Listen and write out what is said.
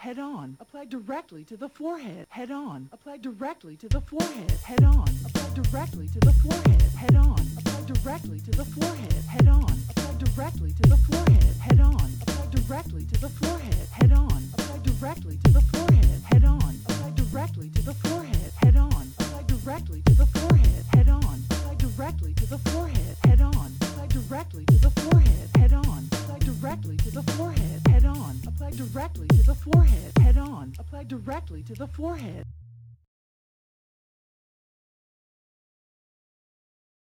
head on. Apply directly to the forehead, head on. Apply directly to the forehead, head on. Apply directly to the forehead, head on. Apply directly to the forehead, head on. Apply directly to the forehead, head on. Apply directly to the forehead, head on. Apply directly to the forehead, head on. Apply directly to the forehead, head on. Apply directly to the forehead, head on. Apply directly to the forehead, head on. Apply directly to the forehead, head on. Apply directly to the forehead, head on. Apply directly to the forehead, head on. Apply directly to the forehead.